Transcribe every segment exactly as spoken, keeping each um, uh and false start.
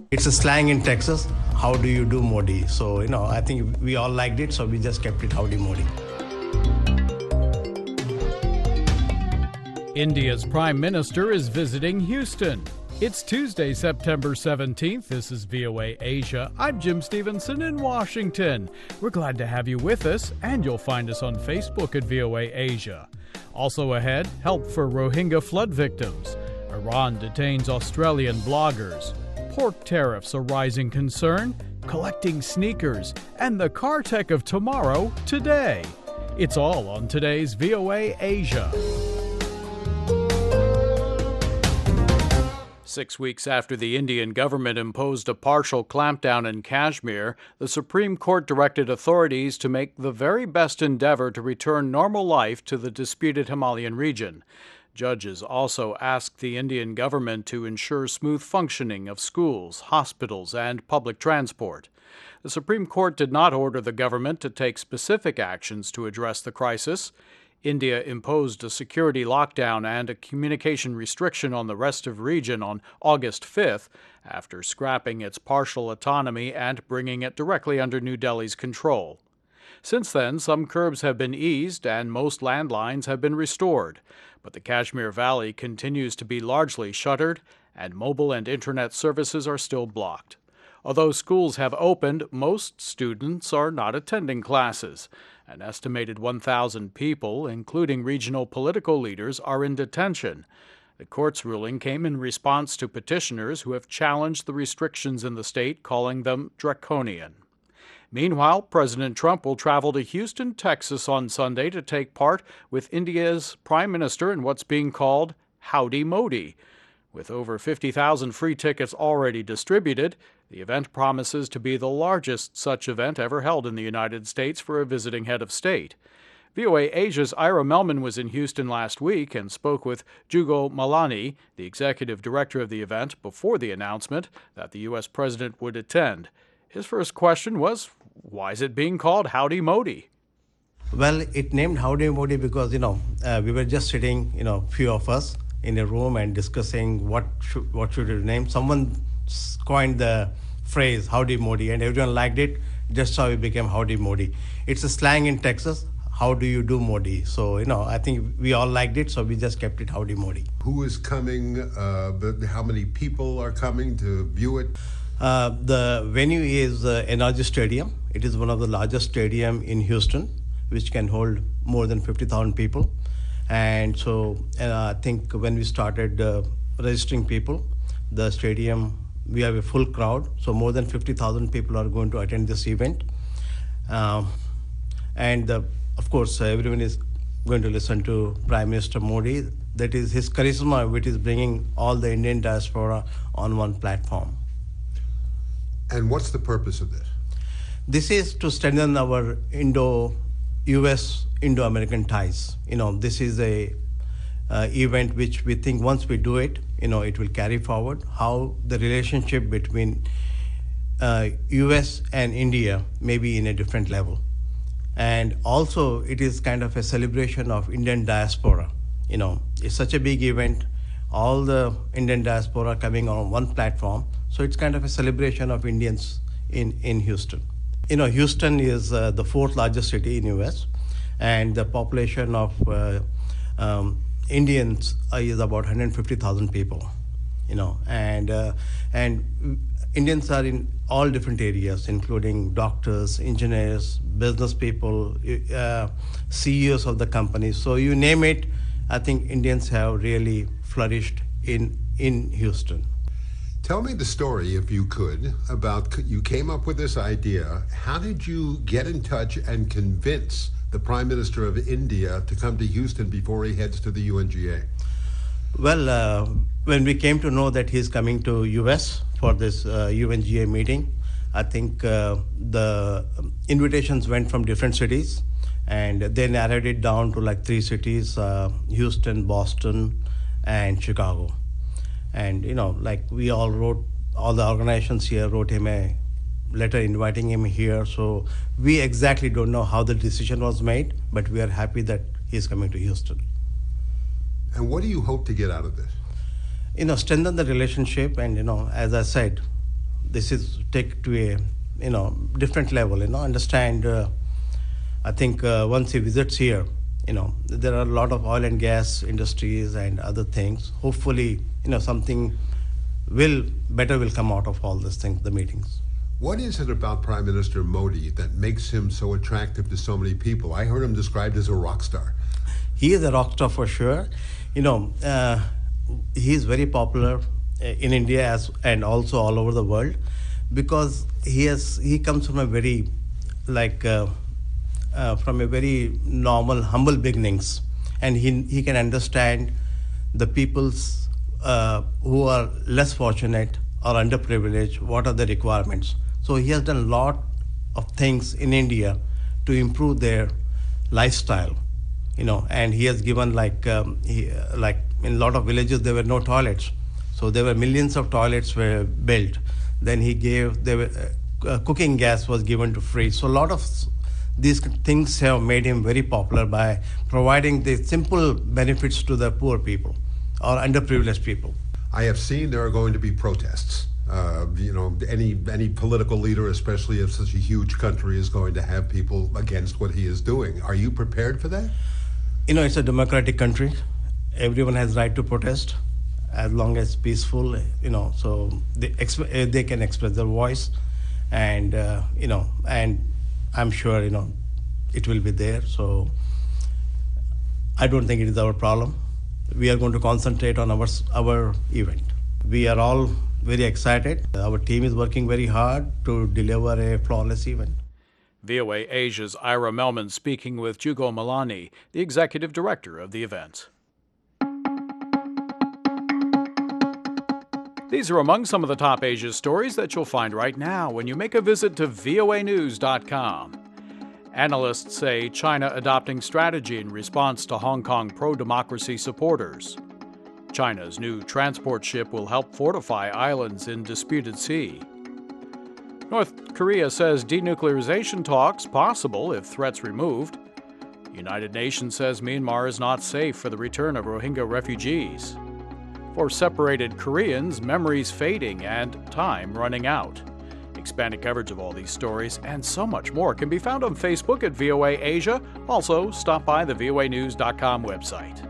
It's a slang in Texas. How do you do, Modi? So, you know, I think we all liked it, so we just kept it Howdy Modi. India's Prime Minister is visiting Houston. It's Tuesday, September seventeenth. This is V O A Asia. I'm Jim Stevenson in Washington. We're glad to have you with us, and you'll find us on Facebook at V O A Asia. Also ahead, help for Rohingya flood victims. Iran detains Australian bloggers. Pork tariffs a rising concern. Collecting sneakers. And the car tech of tomorrow, today. It's all on today's V O A Asia. Six weeks after the Indian government imposed a partial clampdown in Kashmir, the Supreme Court directed authorities to make the very best endeavor to return normal life to the disputed Himalayan region. Judges also asked the Indian government to ensure smooth functioning of schools, hospitals, and public transport. The Supreme Court did not order the government to take specific actions to address the crisis. India imposed a security lockdown and a communication restriction on the rest of the region on August fifth after scrapping its partial autonomy and bringing it directly under New Delhi's control. Since then, some curbs have been eased and most landlines have been restored, but the Kashmir Valley continues to be largely shuttered and mobile and internet services are still blocked. Although schools have opened, most students are not attending classes. An estimated one thousand people, including regional political leaders, are in detention. The court's ruling came in response to petitioners who have challenged the restrictions in the state, calling them draconian. Meanwhile, President Trump will travel to Houston, Texas on Sunday to take part with India's Prime Minister in what's being called Howdy Modi. With over fifty thousand free tickets already distributed, the event promises to be the largest such event ever held in the United States for a visiting head of state. V O A Asia's Ira Melman was in Houston last week and spoke with Jugal Malani, the executive director of the event, before the announcement that the U S president would attend. His first question was, why is it being called Howdy Modi? Well, it named Howdy Modi because, you know, uh, we were just sitting, you know, few of us in a room and discussing what should, what should it name. Someone coined the phrase Howdy Modi and everyone liked it. Just how it became Howdy Modi. It's a slang in Texas. How do you do, Modi? So, you know, I think we all liked it, so we just kept it Howdy Modi. Who is coming? Uh, how many people are coming to view it? Uh, the venue is uh, N R G Stadium. It is one of the largest stadium in Houston, which can hold more than fifty thousand people. And so uh, I think when we started uh, registering people, the stadium, we have a full crowd. So more than fifty thousand people are going to attend this event. Um, and uh, of course, uh, everyone is going to listen to Prime Minister Modi. That is his charisma, which is bringing all the Indian diaspora on one platform. And what's the purpose of this? This is to strengthen our Indo-U S, Indo-American ties. You know, this is a uh, event which we think once we do it, you know, it will carry forward how the relationship between uh, U S and India may be in a different level. And also, it is kind of a celebration of Indian diaspora. You know, it's such a big event, all the Indian diaspora coming on one platform. So it's kind of a celebration of Indians in, in Houston. You know, Houston is uh, the fourth largest city in U S, and the population of uh, um, Indians uh, is about one hundred fifty thousand people. You know, and uh, and Indians are in all different areas, including doctors, engineers, business people, uh, C E Os of the companies. So you name it, I think Indians have really flourished in in Houston. Tell me the story, if you could, about you came up with this idea. How did you get in touch and convince the Prime Minister of India to come to Houston before he heads to the U N G A? Well, uh, when we came to know that he's coming to U S for this uh, U N G A meeting, I think uh, the invitations went from different cities, and they narrowed it down to like three cities, uh, Houston, Boston, and Chicago. And, you know, like we all wrote, all the organizations here wrote him a letter inviting him here. So we exactly don't know how the decision was made, but we are happy that he's coming to Houston. And what do you hope to get out of this? You know, strengthen the relationship. And, you know, as I said, this is take to a, you know, different level, you know, understand, uh, I think uh, once he visits here, you know, there are a lot of oil and gas industries and other things. Hopefully, you know, something will, better will come out of all these things, the meetings. What is it about Prime Minister Modi that makes him so attractive to so many people? I heard him described as a rock star. He is a rock star for sure. You know, uh, he is very popular in India as, and also all over the world, because he has he comes from a very like uh, uh, from a very normal, humble beginnings, and he he can understand the people's uh, who are less fortunate or underprivileged. What are the requirements? So he has done a lot of things in India to improve their lifestyle, you know, and he has given like um, he, uh, like in a lot of villages there were no toilets, so there were millions of toilets were built. Then he gave there were uh, uh, cooking gas was given to free. So a lot of these things have made him very popular by providing the simple benefits to the poor people or underprivileged people. I have seen there are going to be protests. Uh, you know, any any political leader, especially if such a huge country, is going to have people against what he is doing. Are you prepared for that? You know, it's a democratic country. Everyone has right to protest, as long as peaceful. You know, so they exp- they can express their voice, and uh, you know, and I'm sure you know it will be there. So I don't think it is our problem. We are going to concentrate on our our event. We are all very excited. Our team is working very hard to deliver a flawless event. V O A Asia's Ira Melman speaking with Jugo Malani, the executive director of the event. These are among some of the top Asia stories that you'll find right now when you make a visit to V O A news dot com. Analysts say China adopting strategy in response to Hong Kong pro-democracy supporters. China's new transport ship will help fortify islands in disputed sea. North Korea says denuclearization talks possible if threats removed. United Nations says Myanmar is not safe for the return of Rohingya refugees. For separated Koreans, memories fading and time running out. Expanded coverage of all these stories and so much more can be found on Facebook at V O A Asia. Also, stop by the V O A news dot com website.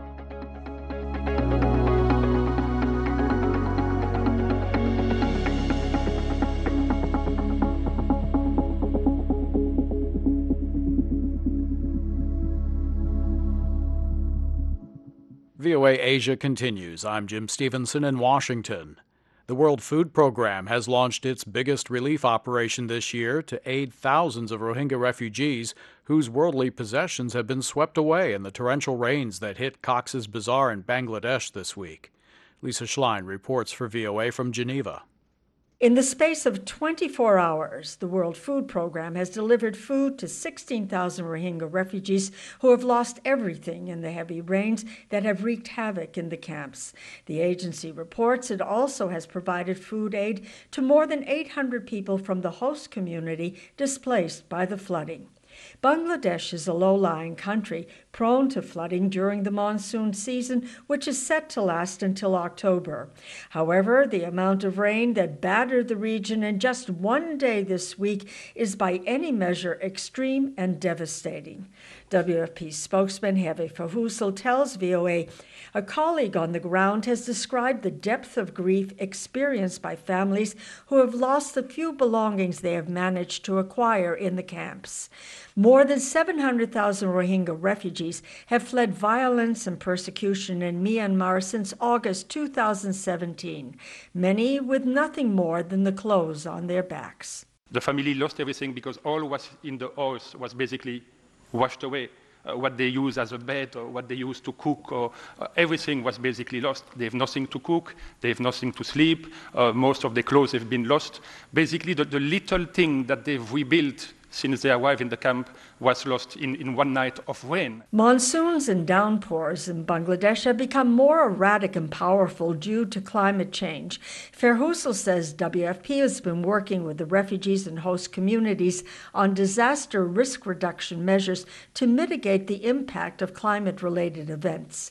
V O A Asia continues. I'm Jim Stevenson in Washington. The World Food Program has launched its biggest relief operation this year to aid thousands of Rohingya refugees whose worldly possessions have been swept away in the torrential rains that hit Cox's Bazar in Bangladesh this week. Lisa Schlein reports for V O A from Geneva. In the space of twenty-four hours, the World Food Program has delivered food to sixteen thousand Rohingya refugees who have lost everything in the heavy rains that have wreaked havoc in the camps. The agency reports it also has provided food aid to more than eight hundred people from the host community displaced by the flooding. Bangladesh is a low-lying country prone to flooding during the monsoon season, which is set to last until October. However, the amount of rain that battered the region in just one day this week is by any measure extreme and devastating. W F P spokesman Hervé Verhulst tells V O A a colleague on the ground has described the depth of grief experienced by families who have lost the few belongings they have managed to acquire in the camps. More than seven hundred thousand Rohingya refugees have fled violence and persecution in Myanmar since August two thousand seventeen, many with nothing more than the clothes on their backs. The family lost everything because all was in the house was basically washed away. Uh, what they use as a bed or what they use to cook, or uh, everything was basically lost. They have nothing to cook, they have nothing to sleep, uh, most of their clothes have been lost. Basically, the, the little thing that they've rebuilt since they arrived in the camp was lost in, in one night of rain. Monsoons and downpours in Bangladesh have become more erratic and powerful due to climate change. Verhulst says W F P has been working with the refugees and host communities on disaster risk reduction measures to mitigate the impact of climate-related events.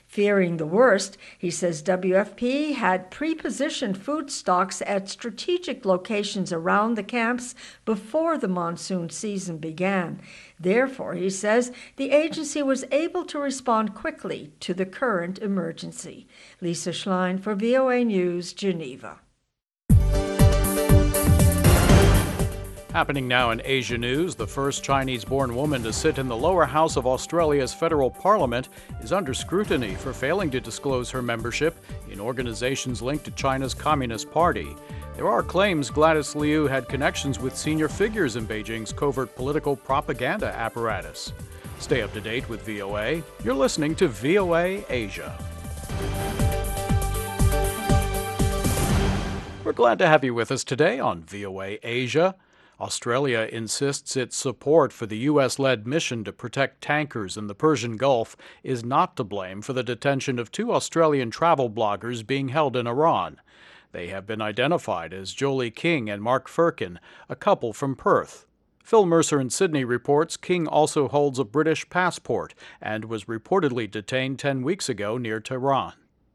Fearing the worst, he says W F P had pre-positioned food stocks at strategic locations around the camps before the monsoon season began. Therefore, he says, the agency was able to respond quickly to the current emergency. Lisa Schlein for V O A News, Geneva. Happening now in Asia news, the first Chinese-born woman to sit in the lower house of Australia's federal parliament is under scrutiny for failing to disclose her membership in organizations linked to China's Communist Party. There are claims Gladys Liu had connections with senior figures in Beijing's covert political propaganda apparatus. Stay up to date with V O A. You're listening to V O A Asia. We're glad to have you with us today on V O A Asia. Australia insists its support for the U S-led mission to protect tankers in the Persian Gulf is not to blame for the detention of two Australian travel bloggers being held in Iran. They have been identified as Jolie King and Mark Firkin, a couple from Perth. Phil Mercer in Sydney reports King also holds a British passport and was reportedly detained ten weeks ago near Tehran.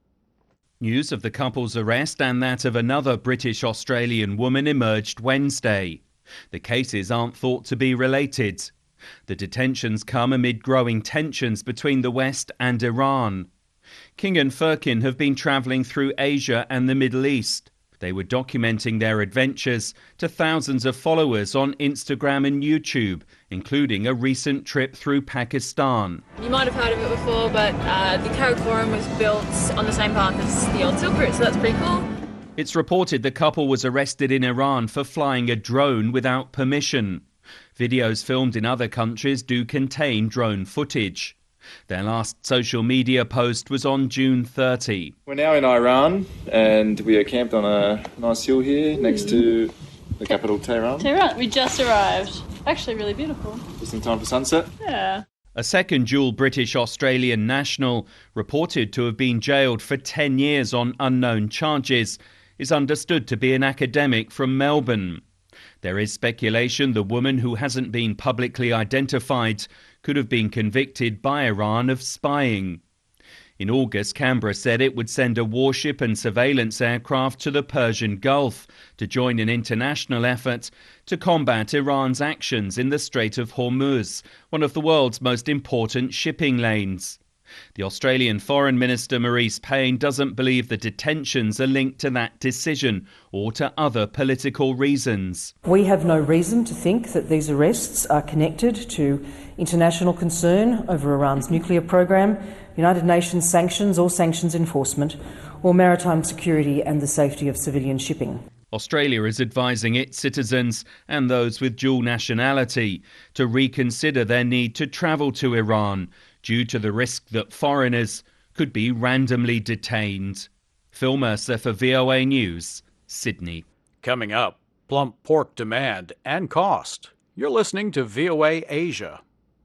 News of the couple's arrest and that of another British-Australian woman emerged Wednesday. The cases aren't thought to be related. The detentions come amid growing tensions between the West and Iran. King and Firkin have been travelling through Asia and the Middle East. They were documenting their adventures to thousands of followers on Instagram and YouTube, including a recent trip through Pakistan. You might have heard of it before, but uh, the Karakoram was built on the same path as the old Silk Route, so that's pretty cool. It's reported the couple was arrested in Iran for flying a drone without permission. Videos filmed in other countries do contain drone footage. Their last social media post was on June thirtieth. We're now in Iran and we are camped on a nice hill here next to the capital, Tehran. Tehran, we just arrived. Actually really beautiful. Just in time for sunset. Yeah. A second dual British-Australian national, reported to have been jailed for ten years on unknown charges, is understood to be an academic from Melbourne. There is speculation the woman, who hasn't been publicly identified, could have been convicted by Iran of spying. In August, Canberra said it would send a warship and surveillance aircraft to the Persian Gulf to join an international effort to combat Iran's actions in the Strait of Hormuz, one of the world's most important shipping lanes. The Australian Foreign Minister Marise Payne doesn't believe the detentions are linked to that decision or to other political reasons. We have no reason to think that these arrests are connected to international concern over Iran's nuclear program, United Nations sanctions or sanctions enforcement, or maritime security and the safety of civilian shipping. Australia is advising its citizens and those with dual nationality to reconsider their need to travel to Iran due to the risk that foreigners could be randomly detained. Phil Mercer for V O A News, Sydney. Coming up, plump pork demand and cost. You're listening to V O A Asia.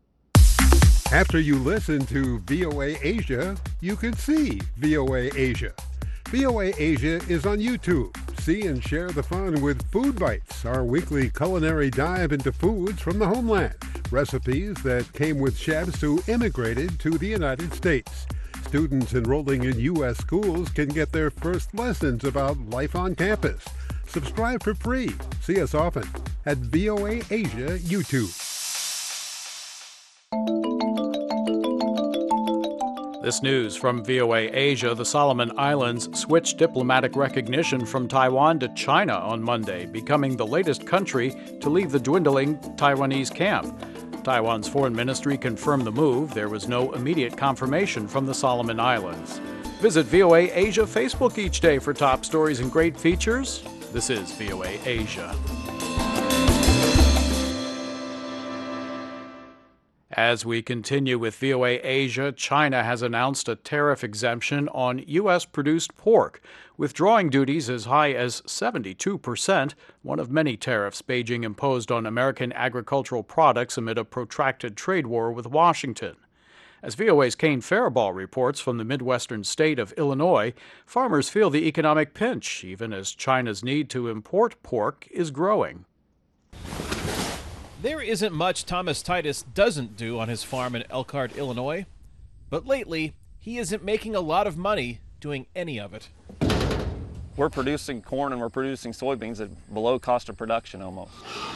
After you listen to V O A Asia, you can see V O A Asia. V O A Asia is on YouTube. See and share the fun with Food Bites, our weekly culinary dive into foods from the homeland. Recipes that came with chefs who immigrated to the United States. Students enrolling in U S schools can get their first lessons about life on campus. Subscribe for free. See us often at V O A Asia YouTube. This news from V O A Asia: the Solomon Islands switched diplomatic recognition from Taiwan to China on Monday, becoming the latest country to leave the dwindling Taiwanese camp. Taiwan's foreign ministry confirmed the move. There was no immediate confirmation from the Solomon Islands. Visit V O A Asia Facebook each day for top stories and great features. This is V O A Asia. As we continue with V O A Asia, China has announced a tariff exemption on U S-produced pork, withdrawing duties as high as seventy-two percent, one of many tariffs Beijing imposed on American agricultural products amid a protracted trade war with Washington. As V O A's Kane Faribault reports from the Midwestern state of Illinois, farmers feel the economic pinch, even as China's need to import pork is growing. There isn't much Thomas Titus doesn't do on his farm in Elkhart, Illinois, but lately he isn't making a lot of money doing any of it. We're producing corn and we're producing soybeans at below cost of production almost.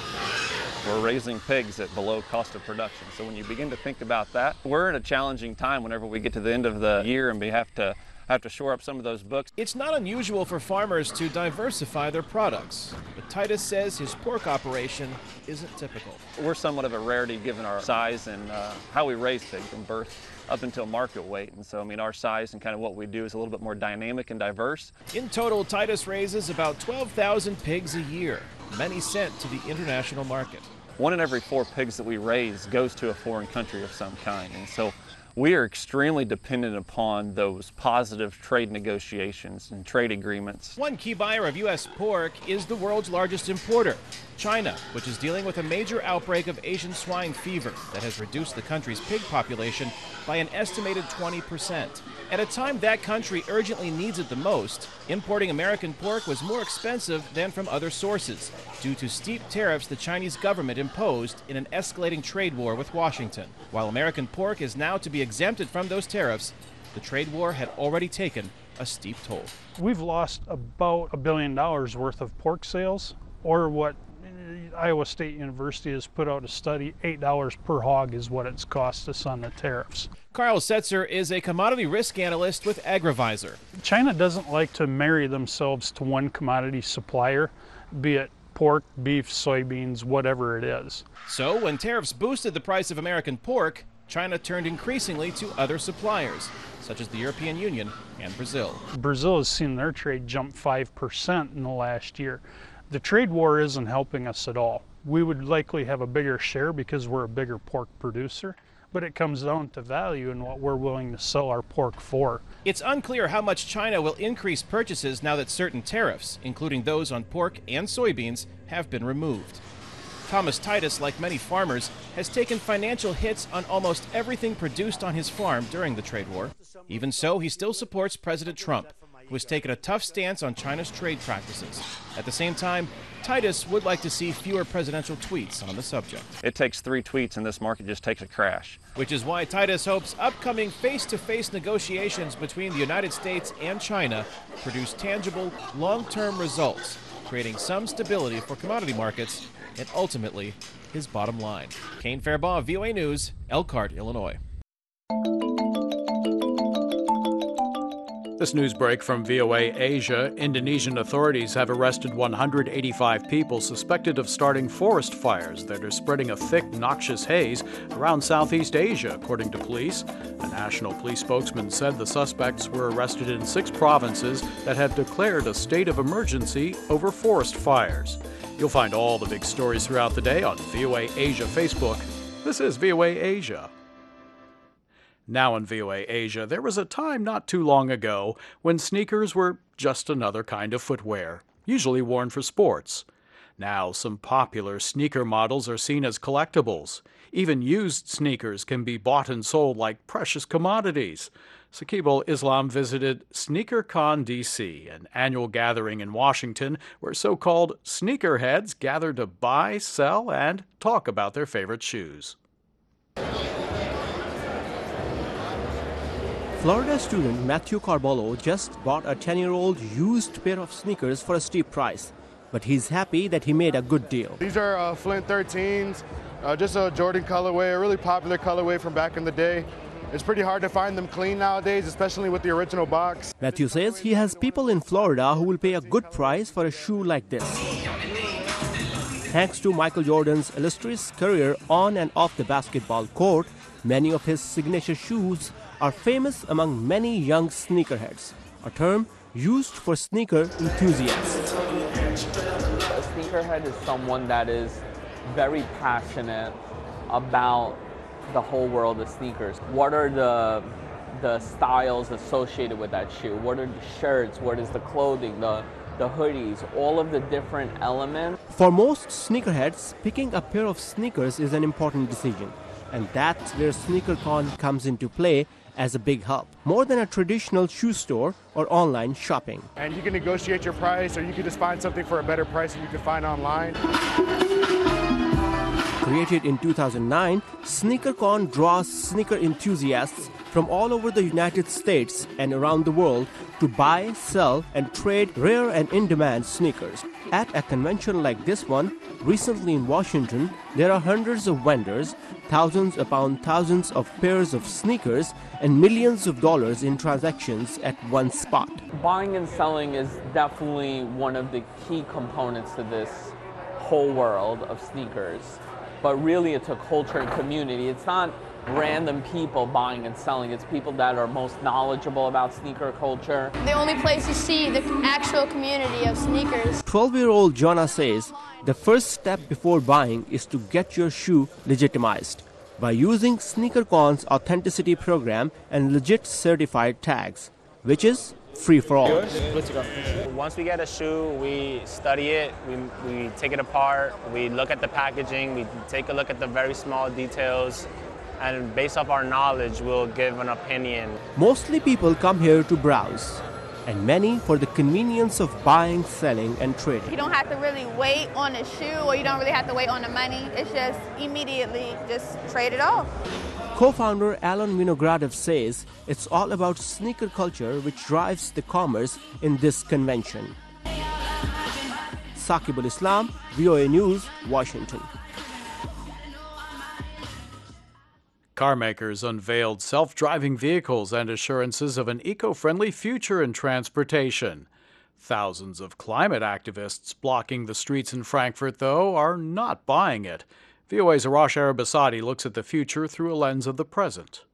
We're raising pigs at below cost of production. So when you begin to think about that, we're in a challenging time whenever we get to the end of the year and we have to have to shore up some of those books. It's not unusual for farmers to diversify their products, but Titus says his pork operation isn't typical. We're somewhat of a rarity given our size and uh, how we raise pigs from birth up until market weight. And so, I mean, our size and kind of what we do is a little bit more dynamic and diverse. In total, Titus raises about twelve thousand pigs a year, many sent to the international market. One in every four pigs that we raise goes to a foreign country of some kind. And so we are extremely dependent upon those positive trade negotiations and trade agreements. One key buyer of U S pork is the world's largest importer, China, which is dealing with a major outbreak of Asian swine fever that has reduced the country's pig population by an estimated twenty percent. At a time that country urgently needs it the most, importing American pork was more expensive than from other sources due to steep tariffs the Chinese government imposed in an escalating trade war with Washington. While American pork is now to be exempted from those tariffs, the trade war had already taken a steep toll. We've lost about a billion dollars worth of pork sales, or what Iowa State University has put out a study, eight dollars per hog is what it's cost us on the tariffs. Carl Setzer is a commodity risk analyst with AgriVisor. China doesn't like to marry themselves to one commodity supplier, be it pork, beef, soybeans, whatever it is. So when tariffs boosted the price of American pork, China turned increasingly to other suppliers, such as the European Union and Brazil. Brazil has seen their trade jump five percent in the last year. The trade war isn't helping us at all. We would likely have a bigger share because we're a bigger pork producer, but it comes down to value and what we're willing to sell our pork for. It's unclear how much China will increase purchases now that certain tariffs, including those on pork and soybeans, have been removed. Thomas Titus, like many farmers, has taken financial hits on almost everything produced on his farm during the trade war. Even so, he still supports President Trump, who has taken a tough stance on China's trade practices. At the same time, Titus would like to see fewer presidential tweets on the subject. It takes three tweets and this market just takes a crash. Which is why Titus hopes upcoming face-to-face negotiations between the United States and China produce tangible, long-term results, creating some stability for commodity markets and ultimately his bottom line. Kane Fairbaugh, V O A News, Elkhart, Illinois. This news break from V O A Asia. Indonesian authorities have arrested one hundred eighty-five people suspected of starting forest fires that are spreading a thick, noxious haze around Southeast Asia, according to police. A national police spokesman said the suspects were arrested in six provinces that have declared a state of emergency over forest fires. You'll find all the big stories throughout the day on V O A Asia Facebook. This is V O A Asia. Now in V O A Asia, there was a time not too long ago when sneakers were just another kind of footwear, usually worn for sports. Now some popular sneaker models are seen as collectibles. Even used sneakers can be bought and sold like precious commodities. Saqib Islam visited SneakerCon D C, an annual gathering in Washington where so-called sneakerheads gather to buy, sell, and talk about their favorite shoes. Florida student Matthew Carballo just bought a ten-year-old used pair of sneakers for a steep price, but he's happy that he made a good deal. These are uh, Flint thirteens, uh, just a Jordan colorway, a really popular colorway from back in the day. It's pretty hard to find them clean nowadays, especially with the original box. Matthew says he has people in Florida who will pay a good price for a shoe like this. Thanks to Michael Jordan's illustrious career on and off the basketball court, many of his signature shoes are famous among many young sneakerheads, a term used for sneaker enthusiasts. A sneakerhead is someone that is very passionate about the whole world of sneakers. What are the the styles associated with that shoe? What are the shirts? What is the clothing, the, the hoodies, all of the different elements? For most sneakerheads, picking a pair of sneakers is an important decision, and that's where SneakerCon comes into play as a big help, more than a traditional shoe store or online shopping. And you can negotiate your price, or you can just find something for a better price than you can find online. Created in two thousand nine, SneakerCon draws sneaker enthusiasts from all over the United States and around the world to buy, sell, and trade rare and in-demand sneakers. At a convention like this one, recently in Washington, there are hundreds of vendors, thousands upon thousands of pairs of sneakers, and millions of dollars in transactions at one spot. Buying and selling is definitely one of the key components to this whole world of sneakers. But really it's a culture and community. It's not random people buying and selling. It's people that are most knowledgeable about sneaker culture. The only place you see the actual community of sneakers. twelve-year-old Jonah says the first step before buying is to get your shoe legitimized by using SneakerCon's authenticity program and legit certified tags, which is free for all. Once we get a shoe, we study it, we, we take it apart, we look at the packaging, we take a look at the very small details, and based off our knowledge, we'll give an opinion. Mostly people come here to browse, and many for the convenience of buying, selling, and trading. You don't have to really wait on a shoe, or you don't really have to wait on the money. It's just immediately just trade it off. Co-founder Alan Vinogradov says it's all about sneaker culture which drives the commerce in this convention. Saqibul Islam, V O A News, Washington. Car makers unveiled self-driving vehicles and assurances of an eco-friendly future in transportation. Thousands of climate activists blocking the streets in Frankfurt, though, are not buying it. V O A's Arash Arabasadi looks at the future through a lens of the present.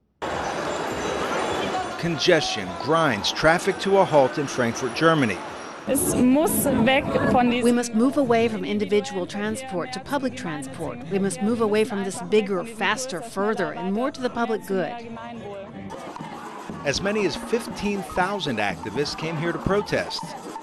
Congestion grinds traffic to a halt in Frankfurt, Germany. We must move away from individual transport to public transport. We must move away from this bigger, faster, further, and more to the public good. As many as fifteen thousand activists came here to protest.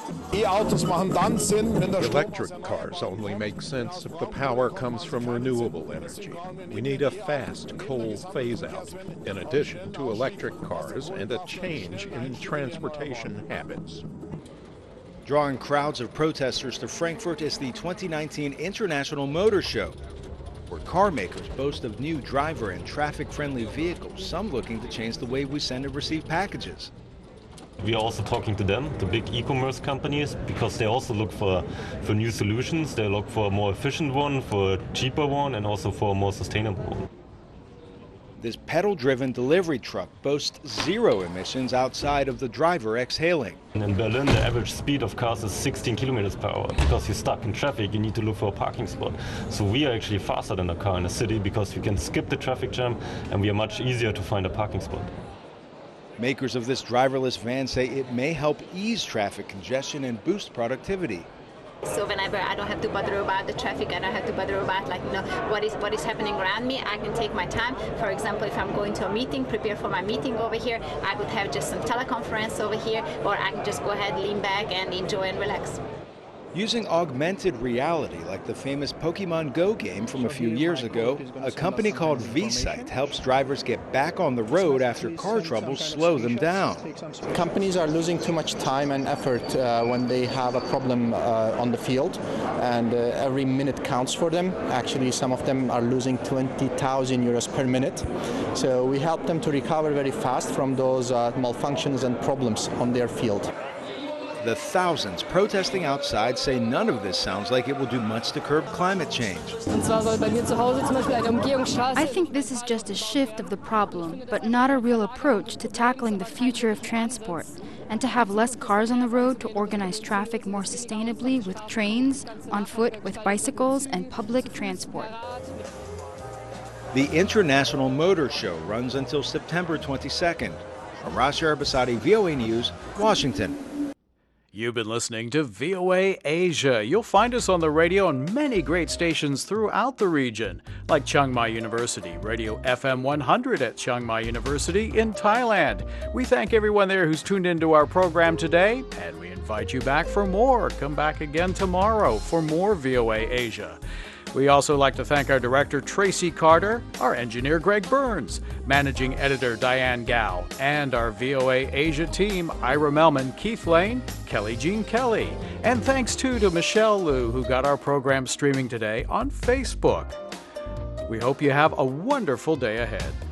Electric cars only make sense if the power comes from renewable energy. We need a fast coal phase-out, in addition to electric cars and a change in transportation habits. Drawing crowds of protesters to Frankfurt is the twenty nineteen International Motor Show, where car makers boast of new driver and traffic-friendly vehicles, some looking to change the way we send and receive packages. We are also talking to them, the big e-commerce companies, because they also look for, for new solutions. They look for a more efficient one, for a cheaper one, and also for a more sustainable one. This pedal-driven delivery truck boasts zero emissions outside of the driver exhaling. In Berlin, the average speed of cars is sixteen kilometers per hour. Because you're stuck in traffic, you need to look for a parking spot. So we are actually faster than a car in a city because we can skip the traffic jam and we are much easier to find a parking spot. Makers of this driverless van say it may help ease traffic congestion and boost productivity. So whenever I don't have to bother about the traffic, I don't have to bother about like you know what is what is happening around me. I can take my time. For example, if I'm going to a meeting, prepare for my meeting over here, I would have just some teleconference over here, or I can just go ahead, lean back, and enjoy and relax. Using augmented reality like the famous Pokemon Go game from a few years ago, a company called V-Sight helps drivers get back on the road after car troubles slow them down. Companies are losing too much time and effort uh, when they have a problem uh, on the field, and uh, every minute counts for them. Actually, some of them are losing twenty thousand euros per minute. So we help them to recover very fast from those uh, malfunctions and problems on their field. The thousands protesting outside say none of this sounds like it will do much to curb climate change. I think this is just a shift of the problem, but not a real approach to tackling the future of transport, and to have less cars on the road to organize traffic more sustainably with trains, on foot with bicycles, and public transport. The International Motor Show runs until September twenty-second. Arash Arabasadi, V O A News, Washington. You've been listening to V O A Asia. You'll find us on the radio on many great stations throughout the region, like Chiang Mai University, Radio F M one hundred at Chiang Mai University in Thailand. We thank everyone there who's tuned into our program today, and we invite you back for more. Come back again tomorrow for more V O A Asia. We also like to thank our director, Tracy Carter, our engineer, Greg Burns, managing editor, Diane Gao, and our V O A Asia team, Ira Melman, Keith Lane, Kelly Jean Kelly. And thanks, too, to Michelle Liu, who got our program streaming today on Facebook. We hope you have a wonderful day ahead.